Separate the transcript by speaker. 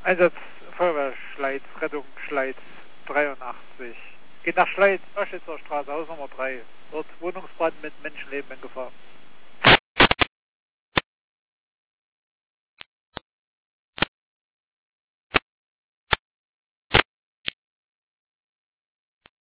Speaker 1: Einsatz Feuerwehr Schleiz, Rettung Schleiz 83. Geht nach Schleiz, Oschitzer Straße, Haus Nummer 3. Dort Wohnungsbrand mit Menschenleben in Gefahr.